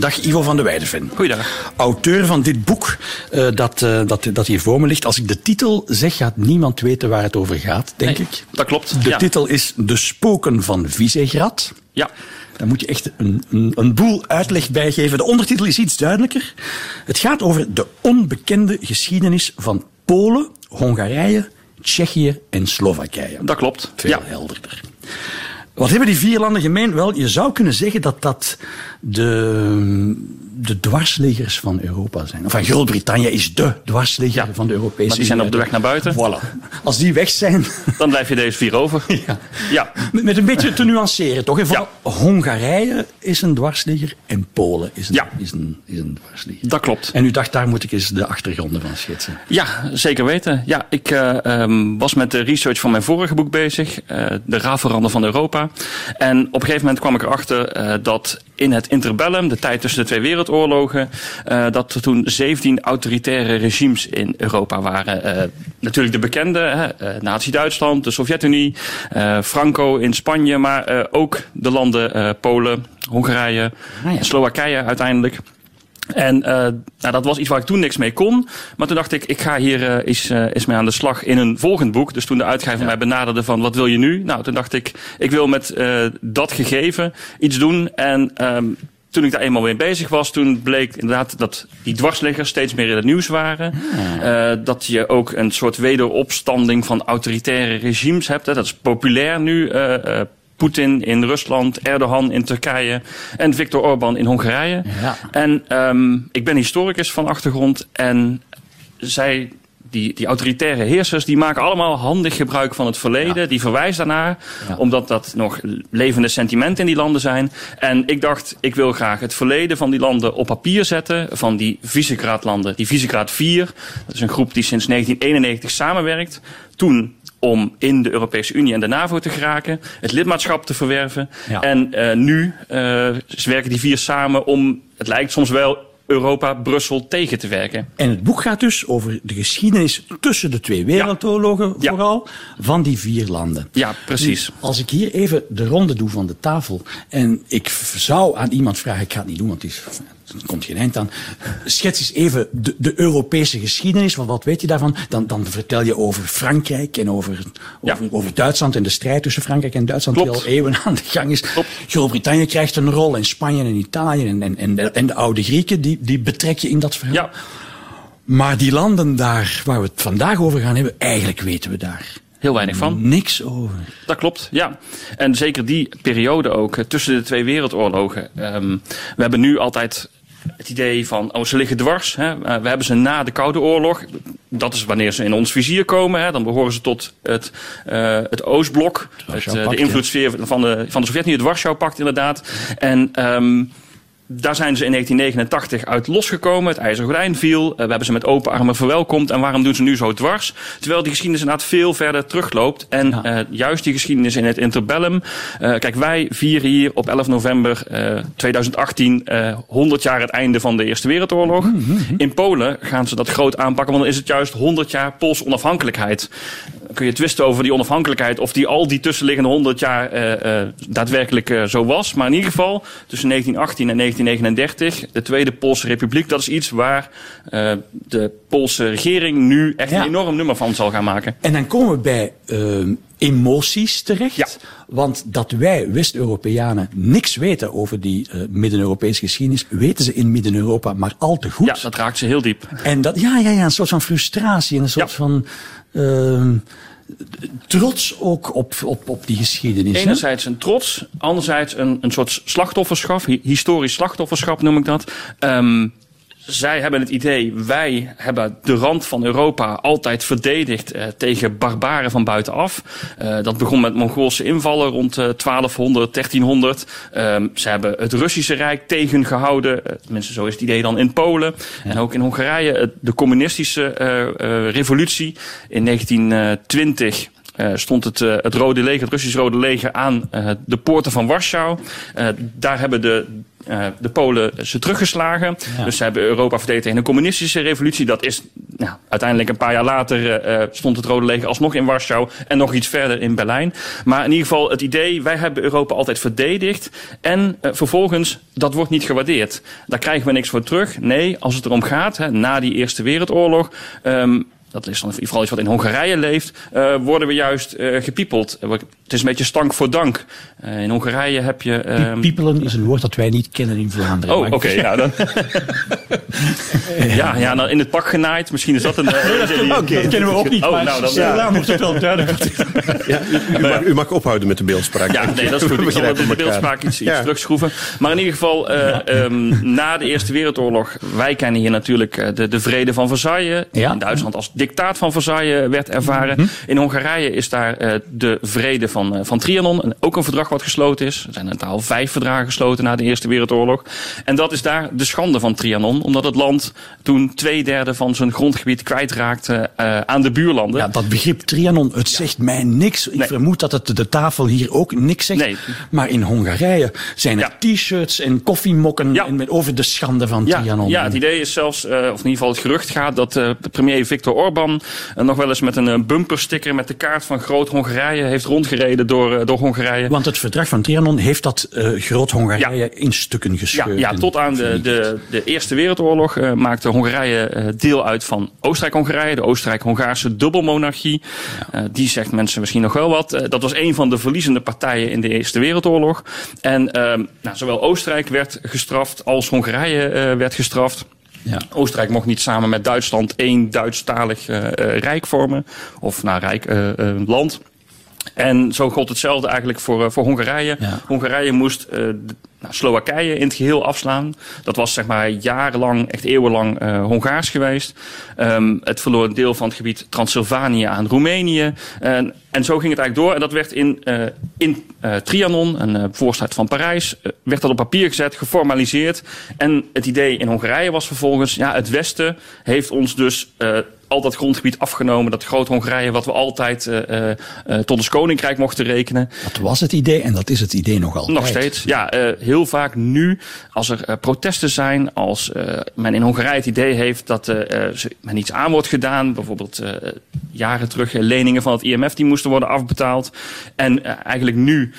Dag Ivo van de Weideven. Goeiedag. Auteur van dit boek dat hier voor me ligt. Als ik de titel zeg, gaat niemand weten waar het over gaat, denk ik. Dat klopt. De titel is De Spoken van Visegrad. Ja. Daar moet je echt een boel uitleg bij geven. De ondertitel is iets duidelijker. Het gaat over de onbekende geschiedenis van Polen, Hongarije, Tsjechië en Slowakije. Dat klopt. Veel helderder. Wat hebben die vier landen gemeen? Wel, je zou kunnen zeggen dat dat de dwarsliggers van Europa zijn. Van Groot-Brittannië is de dwarsligger van de Europese Unie. Maar die zijn op de weg naar buiten. Voilà. Als die weg zijn... Dan blijf je deze vier over. Ja. Met een beetje te nuanceren, toch? Hongarije is een dwarsligger en Polen is een dwarsligger. Dat klopt. En u dacht, daar moet ik eens de achtergronden van schetsen. Ja, zeker weten. Ja, ik was met de research van mijn vorige boek bezig. De rafelranden van Europa. En op een gegeven moment kwam ik erachter dat in het interbellum, de tijd tussen de twee wereldoorlogen, dat er toen 17 autoritaire regimes in Europa waren. Natuurlijk de bekende, Nazi-Duitsland, de Sovjet-Unie, Franco in Spanje, maar ook de landen Polen, Hongarije, Slowakije uiteindelijk. En dat was iets waar ik toen niks mee kon. Maar toen dacht ik ga hier eens mee aan de slag in een volgend boek. Dus toen de uitgever mij benaderde van wat wil je nu? Nou, toen dacht ik wil met dat gegeven iets doen. En toen ik daar eenmaal mee bezig was, toen bleek inderdaad dat die dwarsliggers steeds meer in het nieuws waren. Dat je ook een soort wederopstanding van autoritaire regimes hebt. Dat is populair nu. Poetin in Rusland, Erdogan in Turkije en Viktor Orbán in Hongarije. Ja. En ik ben historicus van achtergrond en zij... Die autoritaire heersers, die maken allemaal handig gebruik van het verleden. Ja. Die verwijzen daarnaar, omdat dat nog levende sentimenten in die landen zijn. En ik dacht, ik wil graag het verleden van die landen op papier zetten. Van die Visegrad-landen, die Visegrad 4. Dat is een groep die sinds 1991 samenwerkt. Toen om in de Europese Unie en de NAVO te geraken, het lidmaatschap te verwerven. Ja. En nu werken die vier samen om, het lijkt soms wel, Europa, Brussel tegen te werken. En het boek gaat dus over de geschiedenis tussen de twee wereldoorlogen, vooral, van die vier landen. Ja, precies. Nu, als ik hier even de ronde doe van de tafel en ik zou aan iemand vragen, ik ga het niet doen, want er komt geen eind aan. Schets eens even de Europese geschiedenis. Wat weet je daarvan? Dan vertel je over Frankrijk en over Duitsland en de strijd tussen Frankrijk en Duitsland die al eeuwen aan de gang is. Groot-Brittannië krijgt een rol en Spanje en Italië en de oude Grieken, die betrek je in dat verhaal. Ja. Maar die landen daar waar we het vandaag over gaan hebben, eigenlijk weten we daar heel weinig van. Niks over. Dat klopt, ja. En zeker die periode ook, tussen de twee wereldoorlogen. We hebben nu altijd het idee van, ze liggen dwars. Hè. We hebben ze na de Koude Oorlog. Dat is wanneer ze in ons vizier komen. Hè. Dan behoren ze tot het Oostblok. De invloedssfeer van de Sovjet-Unie, het Warschau-pact inderdaad. En daar zijn ze in 1989 uit losgekomen. Het IJzeren Gordijn viel. We hebben ze met open armen verwelkomd. En waarom doen ze nu zo dwars? Terwijl die geschiedenis inderdaad veel verder terugloopt. En juist die geschiedenis in het interbellum. Kijk, wij vieren hier op 11 november 2018 100 jaar het einde van de Eerste Wereldoorlog. In Polen gaan ze dat groot aanpakken. Want dan is het juist 100 jaar Poolse onafhankelijkheid. Dan kun je twisten over die onafhankelijkheid. Of die al die tussenliggende 100 jaar daadwerkelijk zo was. Maar in ieder geval tussen 1918 en 1939, de Tweede Poolse Republiek, dat is iets waar de Poolse regering nu echt een enorm nummer van zal gaan maken. En dan komen we bij emoties terecht. Ja. Want dat wij West-Europeanen niks weten over die Midden-Europese geschiedenis, weten ze in Midden-Europa maar al te goed. Ja, dat raakt ze heel diep. En dat, een soort van frustratie en een soort van trots ook op die geschiedenis. Enerzijds een trots, anderzijds een soort slachtofferschap, historisch slachtofferschap noem ik dat. Zij hebben het idee, wij hebben de rand van Europa altijd verdedigd tegen barbaren van buitenaf. Dat begon met Mongoolse invallen rond 1200, 1300. Ze hebben het Russische Rijk tegengehouden. Tenminste, zo is het idee dan in Polen. Ja. En ook in Hongarije. De communistische revolutie in 1920... stond het Rode Leger, het Russisch Rode Leger, aan de poorten van Warschau. Daar hebben de Polen ze teruggeslagen. Ja. Dus ze hebben Europa verdedigd tegen een communistische revolutie. Dat is uiteindelijk een paar jaar later stond het Rode Leger alsnog in Warschau en nog iets verder in Berlijn. Maar in ieder geval het idee, wij hebben Europa altijd verdedigd en vervolgens, dat wordt niet gewaardeerd. Daar krijgen we niks voor terug. Nee, als het erom gaat, na die Eerste Wereldoorlog, dat is dan vooral iets wat in Hongarije leeft, worden we juist gepiepeld. Het is een beetje stank voor dank. In Hongarije heb je... Piepelen is een woord dat wij niet kennen in Vlaanderen. Oh, oké. Nou, dan... nou, in het pak genaaid. Misschien is dat een... dat kennen we ook niet. Daar moet het wel duidelijk. U mag ophouden met de beeldspraak. Ja, nee, dat is goed. Ik zal de beeldspraak iets terugschroeven. Maar in ieder geval, na de Eerste Wereldoorlog, wij kennen hier natuurlijk de vrede van Versailles. In Duitsland als dictaat van Versailles werd ervaren. In Hongarije is daar de vrede van Trianon. Ook een verdrag wat gesloten is. Er zijn in totaal 5 verdragen gesloten na de Eerste Wereldoorlog. En dat is daar de schande van Trianon. Omdat het land toen 2/3 van zijn grondgebied kwijtraakte aan de buurlanden. Ja, dat begrip Trianon, het zegt mij niks. Ik vermoed dat het de tafel hier ook niks zegt. Nee. Maar in Hongarije zijn er t-shirts en koffiemokken over de schande van Trianon. Ja, het idee is zelfs, of in ieder geval het gerucht gaat, dat premier Viktor Orbán nog wel eens met een bumpersticker met de kaart van Groot-Hongarije heeft rondgereden door Hongarije. Want het verdrag van Trianon heeft dat Groot-Hongarije in stukken gescheurd. Ja, tot aan de Eerste Wereldoorlog maakte Hongarije deel uit van Oostenrijk-Hongarije, de Oostenrijk-Hongaarse dubbelmonarchie. Ja. Die zegt mensen misschien nog wel wat. Dat was een van de verliezende partijen in de Eerste Wereldoorlog. En zowel Oostenrijk werd gestraft als Hongarije werd gestraft. Ja. Oostenrijk mocht niet samen met Duitsland één Duitsstalig rijk vormen. Of land. En zo gold hetzelfde eigenlijk voor Hongarije. Ja. Hongarije moest Slowakije in het geheel afslaan. Dat was zeg maar jarenlang, echt eeuwenlang Hongaars geweest. Het verloor een deel van het gebied Transylvanië aan Roemenië. En zo ging het eigenlijk door. En dat werd in Trianon, een voorstad van Parijs, werd dat op papier gezet, geformaliseerd. En het idee in Hongarije was vervolgens, het Westen heeft ons dus al dat grondgebied afgenomen. Dat Groot-Hongarije, wat we altijd tot ons koninkrijk mochten rekenen. Dat was het idee en dat is het idee nog altijd. Nog steeds. Ja, heel vaak nu, als er protesten zijn, als men in Hongarije het idee heeft dat men iets aan wordt gedaan. Bijvoorbeeld jaren terug leningen van het IMF die moesten worden afbetaald. En eigenlijk nu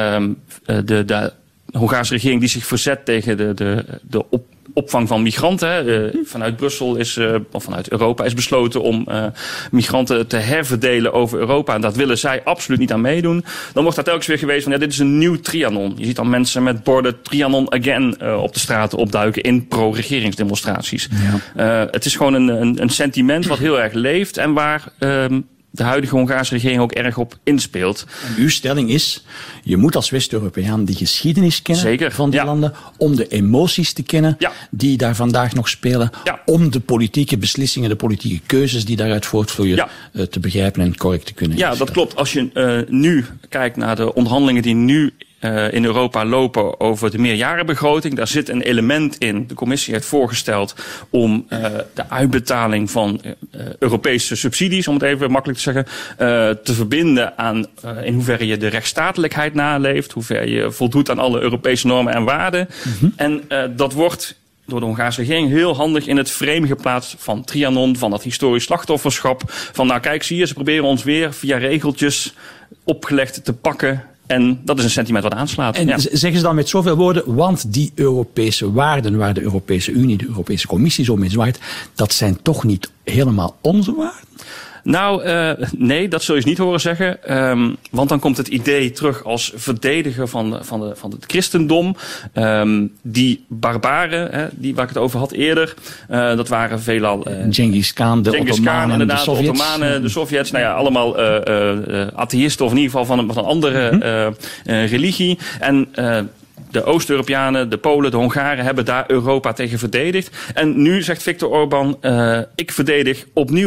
de Hongaarse regering die zich verzet tegen de opvang van migranten. Vanuit Brussel of vanuit Europa is besloten om migranten te herverdelen over Europa. En dat willen zij absoluut niet aan meedoen. Dan wordt daar telkens weer geweest van dit is een nieuw Trianon. Je ziet dan mensen met borden Trianon again op de straten opduiken in pro-regeringsdemonstraties. Ja. Het is gewoon een sentiment wat heel erg leeft en waar de huidige Hongaarse regering ook erg op inspeelt. En uw stelling is, je moet als West-Europeaan die geschiedenis kennen van die landen, om de emoties te kennen die daar vandaag nog spelen, om de politieke beslissingen, de politieke keuzes die daaruit voortvloeien te begrijpen en correct te kunnen instellen. Dat klopt. Als je nu kijkt naar de onderhandelingen die nu in Europa lopen over de meerjarenbegroting. Daar zit een element in. De commissie heeft voorgesteld om de uitbetaling van Europese subsidies, om het even makkelijk te zeggen, te verbinden aan in hoeverre je de rechtsstatelijkheid naleeft, hoever je voldoet aan alle Europese normen en waarden. Mm-hmm. En dat wordt door de Hongaarse regering heel handig in het frame geplaatst van Trianon, van dat historisch slachtofferschap. Van kijk, zie je, ze proberen ons weer via regeltjes opgelegd te pakken. En dat is een sentiment wat aanslaat. En zeggen ze dan met zoveel woorden, want die Europese waarden waar de Europese Unie, de Europese Commissie zo mee zwaait, dat zijn toch niet helemaal onze waarden? Nou, nee, dat zul je niet horen zeggen. Want dan komt het idee terug als verdediger van het christendom. Die barbaren, waar ik het over had eerder, dat waren veelal Genghis Khan, de Ottomanen, de Sovjets. Ottomanen, de Sovjets, allemaal atheïsten of in ieder geval van een andere religie. En de Oost-Europeanen, de Polen, de Hongaren hebben daar Europa tegen verdedigd. En nu zegt Viktor Orbán, ik verdedig opnieuw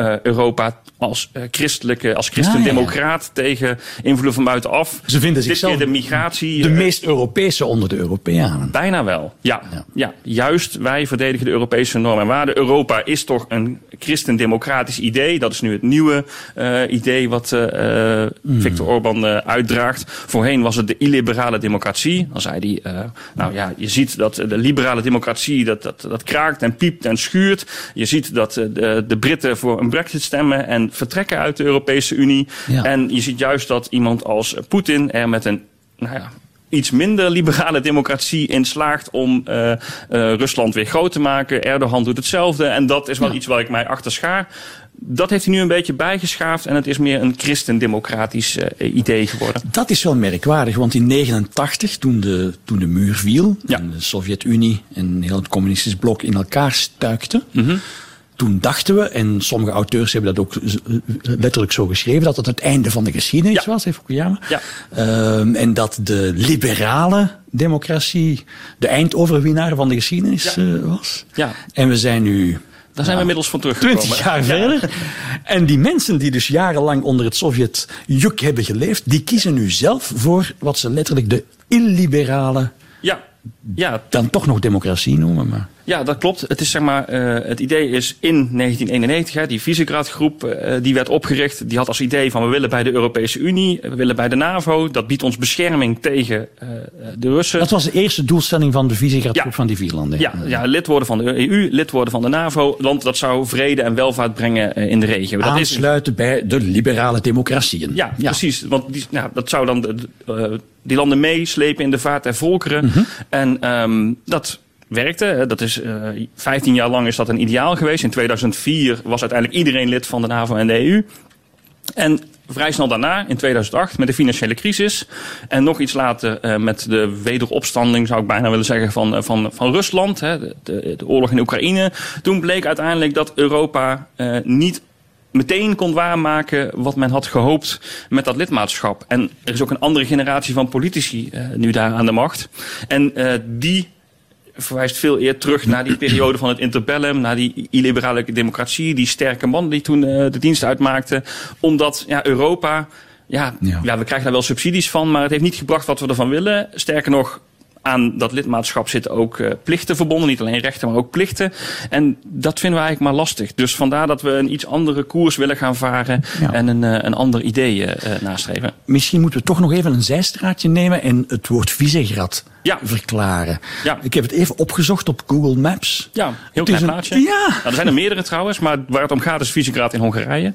Europa als christendemocraat tegen invloed van buitenaf. Ze vinden zichzelf de migratie. De meest Europese onder de Europeanen. Bijna wel, ja. Juist, wij verdedigen de Europese normen en waarden. Europa is toch een christendemocratisch idee. Dat is nu het nieuwe idee wat Viktor Orbán uitdraagt. Voorheen was het de illiberale democratie. Dan zei hij, je ziet dat de liberale democratie dat kraakt en piept en schuurt. Je ziet dat de Britten voor een Brexit stemmen en vertrekken uit de Europese Unie. Ja. En je ziet juist dat iemand als Poetin er met een iets minder liberale democratie in slaagt om Rusland weer groot te maken. Erdogan doet hetzelfde en dat is wel iets waar ik mij achter schaar. Dat heeft hij nu een beetje bijgeschaafd en het is meer een christendemocratisch idee geworden. Dat is wel merkwaardig, want in 1989, toen de muur viel en de Sovjet-Unie en heel het communistisch blok in elkaar stuikten, toen dachten we, en sommige auteurs hebben dat ook letterlijk zo geschreven, dat het einde van de geschiedenis was, heeft Fukuyama. Ja. En dat de liberale democratie de eindoverwinnaar van de geschiedenis was. Ja. En we zijn nu... Daar zijn we inmiddels van teruggekomen. 20 jaar verder. En die mensen die dus jarenlang onder het Sovjet-juk hebben geleefd, die kiezen nu zelf voor wat ze letterlijk de illiberale... dan toch nog democratie noemen, maar... Ja, dat klopt. Het is zeg maar, het idee is in 1991, die Visegrad-groep, die werd opgericht. Die had als idee van we willen bij de Europese Unie, we willen bij de NAVO. Dat biedt ons bescherming tegen de Russen. Dat was de eerste doelstelling van de Visegrad-groep van die 4 landen. Ja, lid worden van de EU, lid worden van de NAVO. Want dat zou vrede en welvaart brengen in de regio. Dat aansluiten bij de liberale democratieën. Ja, precies. Want dat zou dan die landen meeslepen in de vaart der volkeren. En dat werkte. Dat is 15 jaar lang is dat een ideaal geweest. In 2004 was uiteindelijk iedereen lid van de NAVO en de EU. En vrij snel daarna, in 2008, met de financiële crisis. En nog iets later met de wederopstanding, zou ik bijna willen zeggen, van Rusland. De oorlog in Oekraïne. Toen bleek uiteindelijk dat Europa niet meteen kon waarmaken wat men had gehoopt met dat lidmaatschap. En er is ook een andere generatie van politici nu daar aan de macht. En die verwijst veel eer terug naar die periode van het interbellum, naar die illiberale democratie, die sterke man die toen de dienst uitmaakte. Omdat Europa, we krijgen daar wel subsidies van, maar het heeft niet gebracht wat we ervan willen. Sterker nog, aan dat lidmaatschap zitten ook plichten verbonden. Niet alleen rechten, maar ook plichten. En dat vinden we eigenlijk maar lastig. Dus vandaar dat we een iets andere koers willen gaan varen en een ander idee nastreven. Misschien moeten we toch nog even een zijstraatje nemen en het woord Visegrad verklaren. Ja. Ik heb het even opgezocht op Google Maps. Ja, heel klein plaatje. Nou, er zijn er meerdere trouwens, maar waar het om gaat is Visegrad in Hongarije.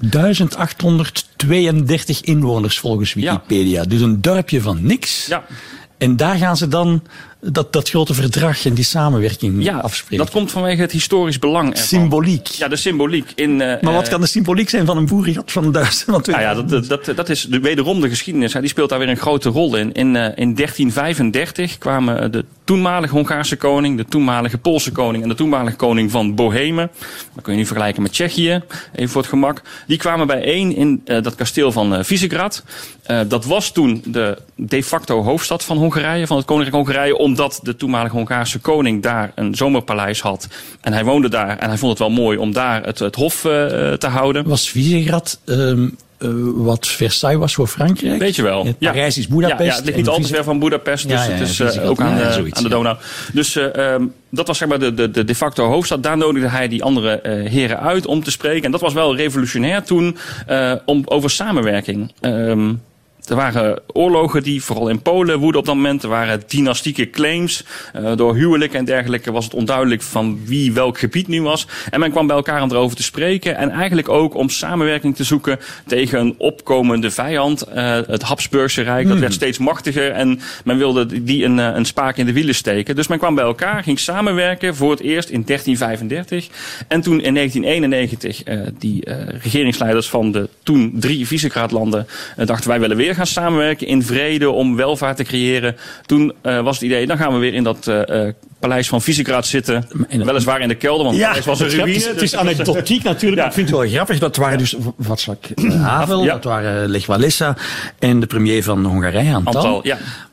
1832 inwoners volgens Wikipedia. Dus een dorpje van niks. Ja. En daar gaan ze dan dat grote verdrag en die samenwerking afspreken. Dat komt vanwege het historisch belang ervan. Symboliek. Ja, de symboliek. Maar wat kan de symboliek zijn van een boerrigat van Duitsland? Dat is wederom de geschiedenis. Die speelt daar weer een grote rol in. In 1335 kwamen de toenmalige Hongaarse koning, de toenmalige Poolse koning en de toenmalige koning van Bohemen. Dat kun je nu vergelijken met Tsjechië, even voor het gemak. Die kwamen bijeen in dat kasteel van Visegrad. Dat was toen de de facto hoofdstad van Hongarije, van het Koninkrijk Hongarije, omdat de toenmalige Hongaarse koning daar een zomerpaleis had. En hij woonde daar en hij vond het wel mooi om daar het hof te houden. Was Visegrad wat Versailles was voor Frankrijk? Weet je wel. Parijs is Boedapest. Ja, het ligt niet al te ver van Boedapest, dus het is ook aan de Donau. Dus dat was zeg maar de facto hoofdstad. Daar nodigde hij die andere heren uit om te spreken. En dat was wel revolutionair toen over samenwerking. Er waren oorlogen die vooral in Polen woedden op dat moment. Er waren dynastieke claims. Door huwelijken en dergelijke was het onduidelijk van wie welk gebied nu was. En men kwam bij elkaar om erover te spreken. En eigenlijk ook om samenwerking te zoeken tegen een opkomende vijand. Het Habsburgse Rijk, dat werd steeds machtiger. En men wilde die een spaak in de wielen steken. Dus men kwam bij elkaar, ging samenwerken voor het eerst in 1335. En toen in 1991 die regeringsleiders van de toen 3 Visegrad-landen dachten wij willen weer gaan samenwerken in vrede om welvaart te creëren. Toen was het idee, dan gaan we weer in dat paleis van Visegrad zitten. Weliswaar in de kelder, want het was een ruïne. Het is anekdotiek natuurlijk, maar ik vind het wel grappig. Dat waren dus Václav Havel, dat waren Lech Walesa en de premier van Hongarije, Antal.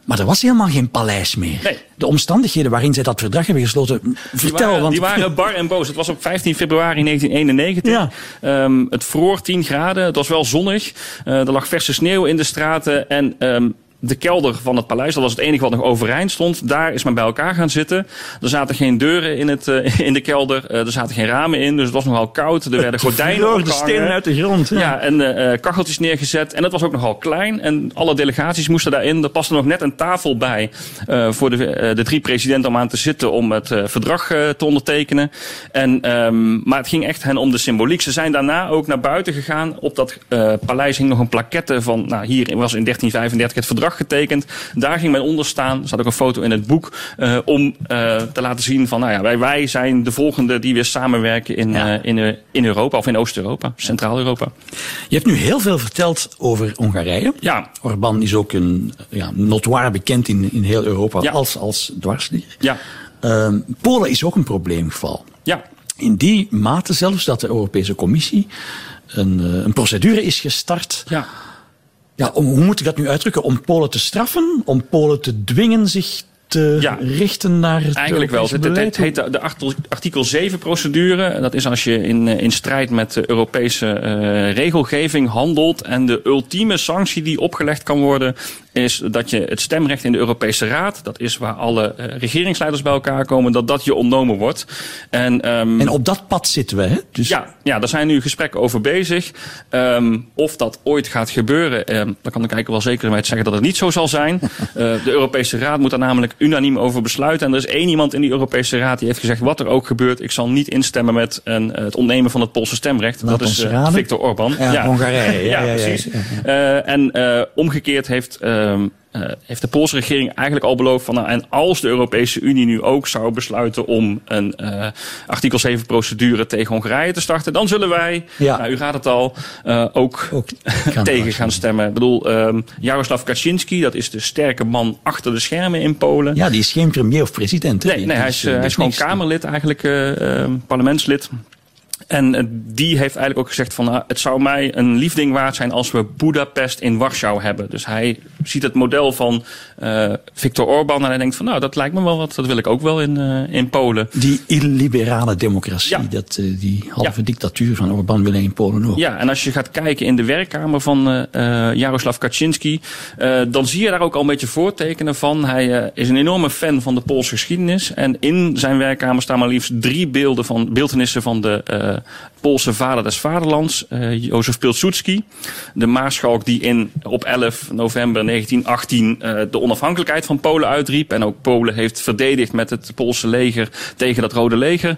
Maar er was helemaal geen paleis meer. Nee. De omstandigheden waarin zij dat verdrag hebben gesloten... Die waren bar en boos. Het was op 15 februari 1991. Ja. Het vroor 10 graden. Het was wel zonnig. Er lag verse sneeuw in de straten. En de kelder van het paleis, dat was het enige wat nog overeind stond. Daar is men bij elkaar gaan zitten. Er zaten geen deuren in de kelder. Er zaten geen ramen in, dus het was nogal koud. Er werden gordijnen opgehangen. De stenen uit de grond. Ja, en kacheltjes neergezet. En het was ook nogal klein. En alle delegaties moesten daarin. Er paste nog net een tafel bij voor de 3 presidenten om aan te zitten om het verdrag te ondertekenen. Maar het ging echt hen om de symboliek. Ze zijn daarna ook naar buiten gegaan. Op dat paleis hing nog een plaquette van, nou, hier was in 1935 het verdrag getekend. Daar ging men onder staan. Er staat ook een foto in het boek om te laten zien van, nou ja, wij zijn de volgende die weer samenwerken in Europa of in Oost-Europa, Centraal-Europa. Je hebt nu heel veel verteld over Hongarije. Ja. Orbán is ook een notoire bekend in heel Europa als dwarsligger. Ja. Polen is ook een probleemgeval. Ja. In die mate zelfs dat de Europese Commissie een procedure is gestart. Ja. Ja, hoe moet ik dat nu uitdrukken? Om Polen te straffen? Om Polen te dwingen zich te richten naar het eigenlijk wel. Het heet de artikel 7 procedure. Dat is als je in strijd met de Europese regelgeving handelt. En de ultieme sanctie die opgelegd kan worden is dat je het stemrecht in de Europese Raad, dat is waar alle regeringsleiders bij elkaar komen, dat je ontnomen wordt. En op dat pad zitten we, hè? Dus... Ja, daar zijn nu gesprekken over bezig. Of dat ooit gaat gebeuren, dan kan ik eigenlijk wel zekerheid zeggen dat het niet zo zal zijn. De Europese Raad moet daar namelijk unaniem over besluiten. En er is 1 iemand in die Europese Raad die heeft gezegd, wat er ook gebeurt, ik zal niet instemmen met het ontnemen van het Poolse stemrecht. Dat is Viktor Orbán. Ja, Hongarije. Ja, precies. Omgekeerd heeft de Poolse regering eigenlijk al beloofd van, en als de Europese Unie nu ook zou besluiten om een artikel 7 procedure tegen Hongarije te starten, dan zullen wij, u raadt het al, ook tegen gaan stemmen. Ik bedoel, Jaroslaw Kaczynski, dat is de sterke man achter de schermen in Polen. Ja, die is geen premier of president. Nee, hij is gewoon Kamerlid eigenlijk, parlementslid. En die heeft eigenlijk ook gezegd van, het zou mij een liefding waard zijn als we Budapest in Warschau hebben. Dus hij ziet het model van Viktor Orbán en hij denkt van, nou, dat lijkt me wel wat, dat wil ik ook wel in Polen. Die illiberale democratie, die halve dictatuur van Orbán wil in Polen ook. Ja, en als je gaat kijken in de werkkamer van Jaroslaw Kaczynski, dan zie je daar ook al een beetje voortekenen van. Hij is een enorme fan van de Poolse geschiedenis. En in zijn werkkamer staan maar liefst 3 beeltenissen van de Poolse vader des vaderlands, Józef Pilsudski. De maarschalk die op 11 november 1918 de onafhankelijkheid van Polen uitriep. En ook Polen heeft verdedigd met het Poolse leger tegen dat Rode Leger.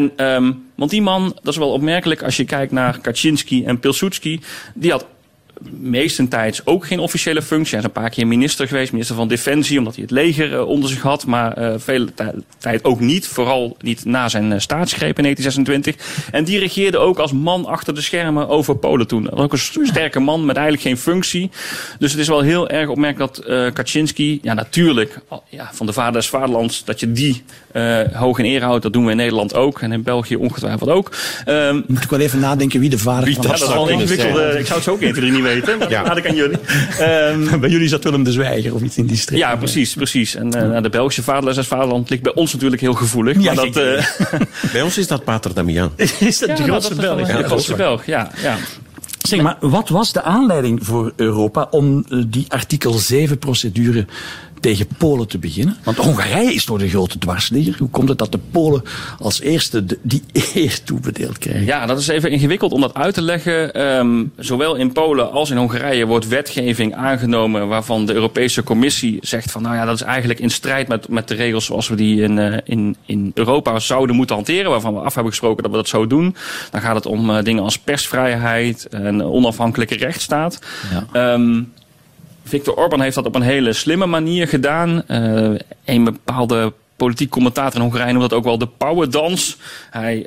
Want die man, dat is wel opmerkelijk als je kijkt naar Kaczynski en Pilsudski, die had meestentijds ook geen officiële functie. Hij is een paar keer minister geweest, minister van Defensie, omdat hij het leger onder zich had. Maar vele tijd ook niet. Vooral niet na zijn staatsgreep in 1926. En die regeerde ook als man achter de schermen over Polen toen. Dat was ook een sterke man met eigenlijk geen functie. Dus het is wel heel erg opmerkelijk dat Kaczynski, natuurlijk van de vader des vaderlands, dat je die hoog in ere houdt. Dat doen we in Nederland ook. En in België ongetwijfeld ook. Moet ik wel even nadenken wie de vader van dat is wel ingewikkeld. Ik zou het zo ook 1, 2, 3 niet weten. Maar dat laat ik aan jullie. Bij jullie zat Willem de Zwijger of iets in die streek. Ja, precies. En de Belgische vaderland ligt bij ons natuurlijk heel gevoelig. Ja, maar bij ons is dat Pater Damiaan. Is dat de grootste Belg? De grootste Belg, ja. Zeg maar, wat was de aanleiding voor Europa om die artikel 7 procedure tegen Polen te beginnen? Want Hongarije is toch de grote dwarsligger. Hoe komt het dat de Polen als eerste die eer toebedeeld krijgen? Ja, dat is even ingewikkeld om dat uit te leggen. Zowel in Polen als in Hongarije wordt wetgeving aangenomen waarvan de Europese Commissie zegt van, dat is eigenlijk in strijd met de regels zoals we die in Europa zouden moeten hanteren, waarvan we af hebben gesproken dat we dat zo doen. Dan gaat het om dingen als persvrijheid en onafhankelijke rechtsstaat. Ja. Viktor Orbán heeft dat op een hele slimme manier gedaan. Een bepaalde politiek commentator in Hongarije noemt dat ook wel de powerdans. Hij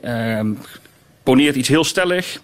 poneert iets heel stellig,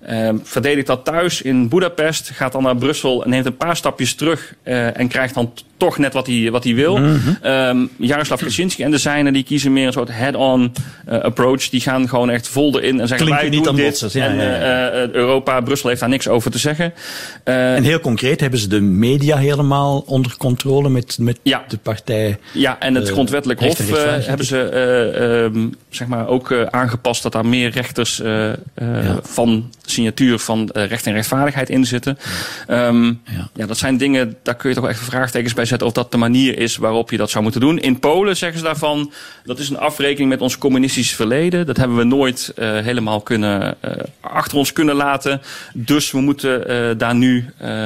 verdedigt dat thuis in Budapest, gaat dan naar Brussel en neemt een paar stapjes terug en krijgt dan toch net wat hij wil. Jaroslav Kaczynski en de zijnen die kiezen meer een soort head-on approach. Die gaan gewoon echt vol erin en zeggen wij doen dit. Europa, Brussel heeft daar niks over te zeggen. En heel concreet hebben ze de media helemaal onder controle met de partij. Ja, en het grondwettelijk hof hebben ze zeg maar ook aangepast dat daar meer rechters van signatuur van recht en rechtvaardigheid in zitten. Dat zijn dingen, daar kun je toch echt vraagtekens bij zetten of dat de manier is waarop je dat zou moeten doen. In Polen zeggen ze daarvan, dat is een afrekening met ons communistisch verleden. Dat hebben we nooit helemaal achter ons kunnen laten. Dus we moeten daar nu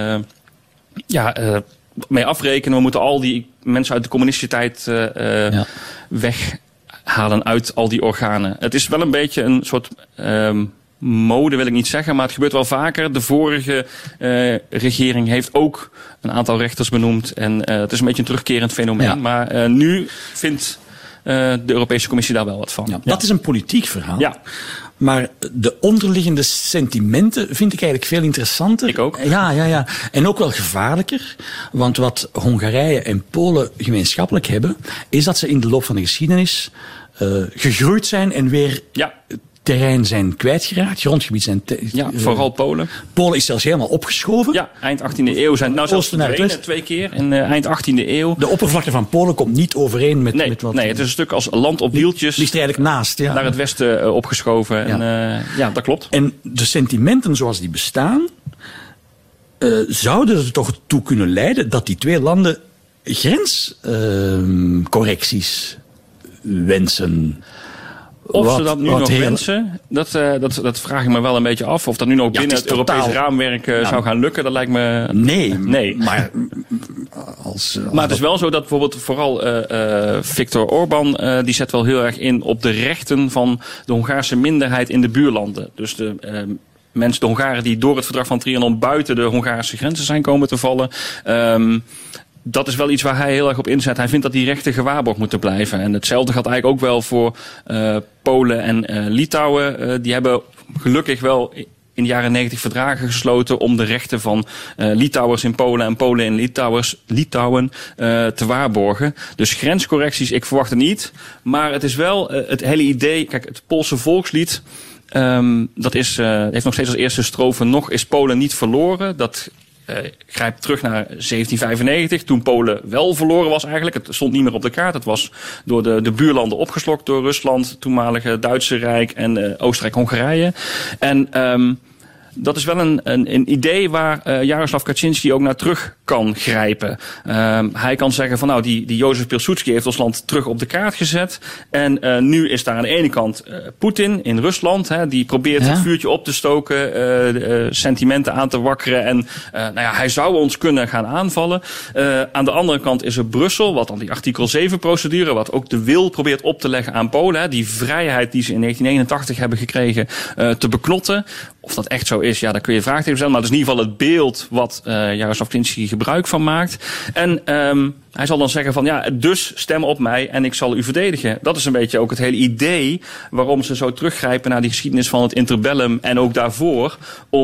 mee afrekenen. We moeten al die mensen uit de communistische tijd weghalen uit al die organen. Het is wel een beetje een soort mode wil ik niet zeggen, maar het gebeurt wel vaker. De vorige regering heeft ook een aantal rechters benoemd. En het is een beetje een terugkerend fenomeen. Ja. Maar nu vindt de Europese Commissie daar wel wat van. Ja, dat is een politiek verhaal. Ja. Maar de onderliggende sentimenten vind ik eigenlijk veel interessanter. Ik ook. Ja. En ook wel gevaarlijker. Want wat Hongarije en Polen gemeenschappelijk hebben, is dat ze in de loop van de geschiedenis gegroeid zijn en weer terrein zijn kwijtgeraakt, grondgebied zijn... vooral Polen. Polen is zelfs helemaal opgeschoven. Ja, eind 18e eeuw zijn zelfs verdwenen 2 keer in eind 18e eeuw. De oppervlakte van Polen komt niet overeen met wat... Nee, het is een stuk als land op wieltjes. Ligt er eigenlijk naast, ja. Naar het westen opgeschoven. Ja. En dat klopt. En de sentimenten zoals die bestaan, zouden er toch toe kunnen leiden dat die twee landen grenscorrecties wensen. Of ze dat nu nog wensen, dat vraag ik me wel een beetje af. Of dat nu nog binnen het Europese raamwerk zou gaan lukken, dat lijkt me... Nee. Maar het is wel zo dat bijvoorbeeld vooral Viktor Orbán, die zet wel heel erg in op de rechten van de Hongaarse minderheid in de buurlanden. Dus de Hongaren die door het verdrag van Trianon buiten de Hongaarse grenzen zijn komen te vallen. Dat is wel iets waar hij heel erg op inzet. Hij vindt dat die rechten gewaarborgd moeten blijven. En hetzelfde geldt eigenlijk ook wel voor Polen en Litouwen. Die hebben gelukkig wel in de jaren 90 verdragen gesloten om de rechten van Litouwers in Polen en Polen in Litouwen te waarborgen. Dus grenscorrecties, ik verwacht het niet. Maar het is wel het hele idee... Kijk, het Poolse volkslied... dat heeft nog steeds als eerste strofe nog is Polen niet verloren. Dat grijpt terug naar 1795, toen Polen wel verloren was eigenlijk. Het stond niet meer op de kaart. Het was door de buurlanden opgeslokt door Rusland, het toenmalige Duitse Rijk en Oostenrijk-Hongarije. En dat is wel een idee waar Jaroslav Kaczynski ook naar terug kan grijpen. Hij kan zeggen van die Jozef Pilsudski heeft ons land terug op de kaart gezet. En nu is daar aan de ene kant Poetin in Rusland. Die probeert het vuurtje op te stoken, sentimenten aan te wakkeren. En hij zou ons kunnen gaan aanvallen. Aan de andere kant is er Brussel, wat dan die artikel 7 procedure, wat ook de wil probeert op te leggen aan Polen. Die vrijheid die ze in 1981 hebben gekregen te beknotten. Of dat echt zo is, daar kun je vraagtekens stellen. Maar dat is in ieder geval het beeld wat Jaroslav Kaczynski gebruik van maakt. En hij zal dan zeggen van dus stem op mij en ik zal u verdedigen. Dat is een beetje ook het hele idee waarom ze zo teruggrijpen naar die geschiedenis van het interbellum en ook daarvoor.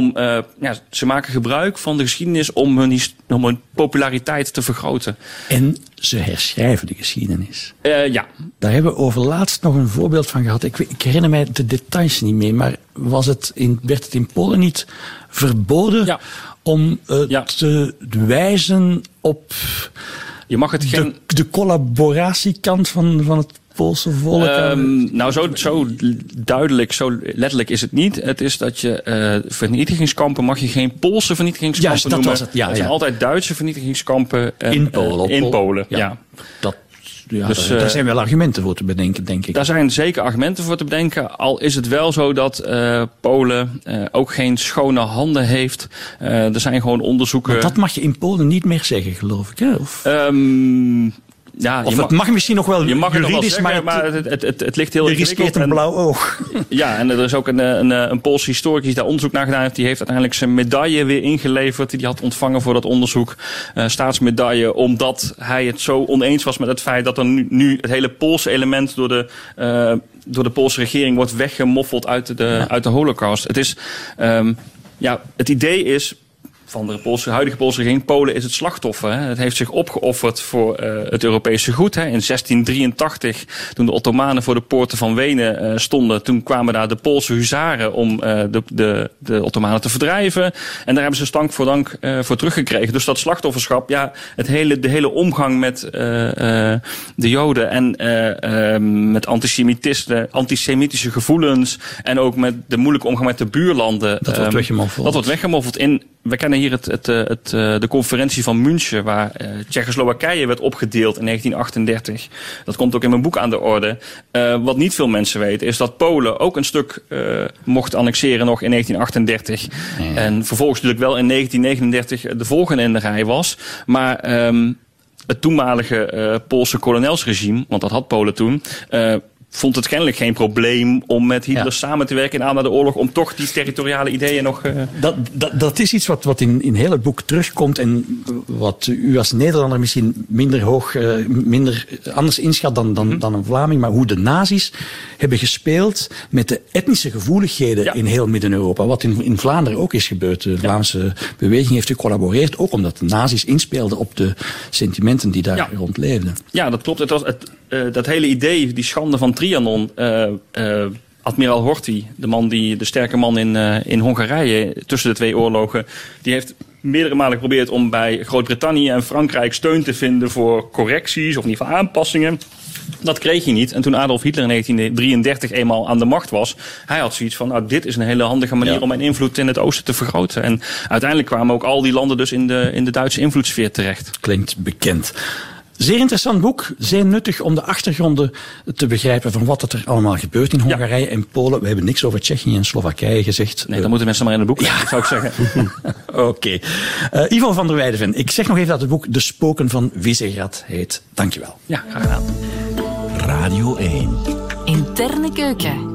Ze maken gebruik van de geschiedenis om hun populariteit te vergroten. En ze herschrijven de geschiedenis. Ja. Daar hebben we overlaatst nog een voorbeeld van gehad. Ik herinner mij de details niet meer, maar werd het in Polen niet verboden om te wijzen op je mag het de collaboratiekant van het Poolse volk? Zo duidelijk, zo letterlijk is het niet. Het is dat je vernietigingskampen mag je geen Poolse vernietigingskampen noemen. Was het. Het zijn altijd Duitse vernietigingskampen in Polen. In Polen, Dus, daar zijn wel argumenten voor te bedenken, denk ik. Daar zijn zeker argumenten voor te bedenken. Al is het wel zo dat Polen ook geen schone handen heeft. Er zijn gewoon onderzoeken... Maar dat mag je in Polen niet meer zeggen, geloof ik. Hè? Of het mag misschien nog wel je mag juridisch, het nog wel zeggen, maar het ligt heel ingewikkeld. Je riskeert een blauw oog. Ja, en er is ook een Poolse historicus die daar onderzoek naar gedaan heeft. Die heeft uiteindelijk zijn medaille weer ingeleverd. Die had ontvangen voor dat onderzoek. Staatsmedaille, omdat hij het zo oneens was met het feit dat er nu het hele Poolse element door de Poolse regering wordt weggemoffeld uit de Holocaust. Het is, het idee is... van de huidige Poolse regering. Polen is het slachtoffer. Hè. Het heeft zich opgeofferd voor het Europese goed. Hè. In 1683, toen de Ottomanen voor de poorten van Wenen stonden, toen kwamen daar de Poolse huzaren om de Ottomanen te verdrijven. En daar hebben ze stank voor dank voor teruggekregen. Dus dat slachtofferschap, ja, de hele omgang met de Joden en met antisemitische gevoelens en ook met de moeilijke omgang met de buurlanden. Dat wordt weggemoffeld. Dat wordt weggemoffeld. We kennen hier de conferentie van München, waar Tsjechoslowakije werd opgedeeld in 1938. Dat komt ook in mijn boek aan de orde. Wat niet veel mensen weten, is dat Polen ook een stuk mocht annexeren nog in 1938. Ja. En vervolgens natuurlijk wel in 1939 de volgende in de rij was. Maar het toenmalige Poolse kolonelsregime, want dat had Polen toen, vond het kennelijk geen probleem om met Hitler samen te werken na de oorlog, om toch die territoriale ideeën nog... Dat is iets wat in heel het boek terugkomt en wat u als Nederlander misschien minder anders inschat dan een Vlaming, maar hoe de nazi's hebben gespeeld met de etnische gevoeligheden in heel Midden-Europa. Wat in Vlaanderen ook is gebeurd. De Vlaamse beweging heeft gecollaboreerd, ook omdat de nazi's inspeelden op de sentimenten die daar rondleefden. Ja, dat klopt. Het was dat hele idee, die schande van Trianon, admiraal Horthy, de sterke man in Hongarije tussen de twee oorlogen, die heeft meerdere malen geprobeerd om bij Groot-Brittannië en Frankrijk steun te vinden voor correcties of in ieder geval aanpassingen. Dat kreeg hij niet. En toen Adolf Hitler in 1933 eenmaal aan de macht was, hij had zoiets van, nou, dit is een hele handige manier om mijn invloed in het oosten te vergroten. En uiteindelijk kwamen ook al die landen dus in de Duitse invloedssfeer terecht. Klinkt bekend. Zeer interessant boek, zeer nuttig om de achtergronden te begrijpen van wat er allemaal gebeurt in Hongarije en Polen. We hebben niks over Tsjechië en Slowakije gezegd. Nee, dan moeten mensen maar in het boek lezen, zou ik zeggen. Oké. Ivo van der Weideven, ik zeg nog even dat het boek De Spoken van Visegrad heet. Dankjewel. Ja, graag gedaan. Radio 1. Interne keuken.